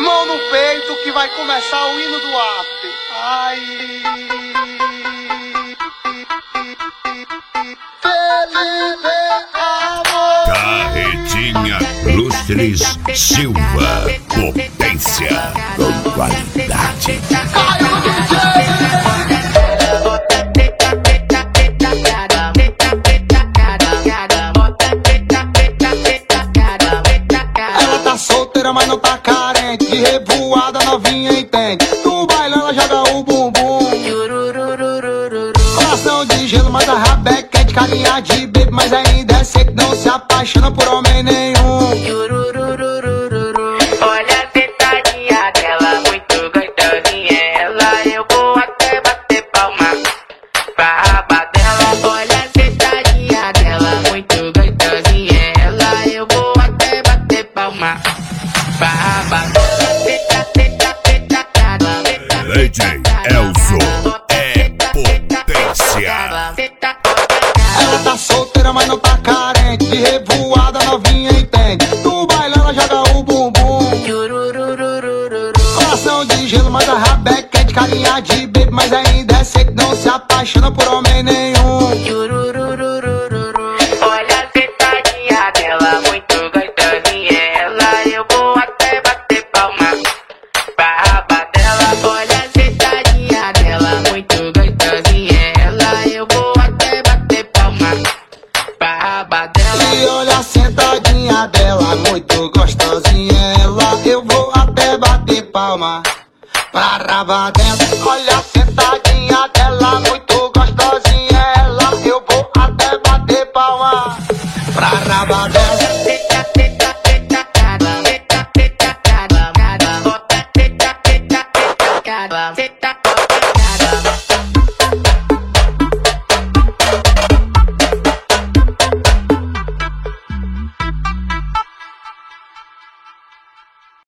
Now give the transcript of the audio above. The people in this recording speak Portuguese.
Mão no peito que vai começar o hino do after. Ai. Felipe Amor. Carretinha Lustres Silva. Potência com qualidade. Caiu no DJ. Ela tá solteira, mas não tá carente. De revoada, novinha entende. No baile ela joga o bumbum. Coração de gelo, mas a rabeca é de carinha de bebê. Mas ainda é seco, não se apaixona por homem nenhum. Olha a sentadinha dela, muito gostosinha. Ela, eu vou até bater palma pra raba dela. Olha a sentadinha dela, muito gostosinha. Ela, eu vou até bater palma pra raba dela. DJ Elson é potência. Ela tá solteira, mas não tá carente. De revoada, novinha entende. No baile ela joga o bumbum. Coração de gelo, mas a rabeca é de carinha de bebê. Mas ainda é seco, não se apaixona por homem nenhum. Olha a sentadinha dela, muito gostosinha. Ela, eu vou até bater palma pra raba dela. Olha a sentadinha dela, muito gostosinha. Ela, eu vou até bater palma pra raba dela. E olha a sentadinha dela, muito gostosinha. Ela, eu vou até bater palma pra raba dela. Olha a sentadinha dela, muito gostosinha. Ela, eu vou até bater palma pra raba dela. Cada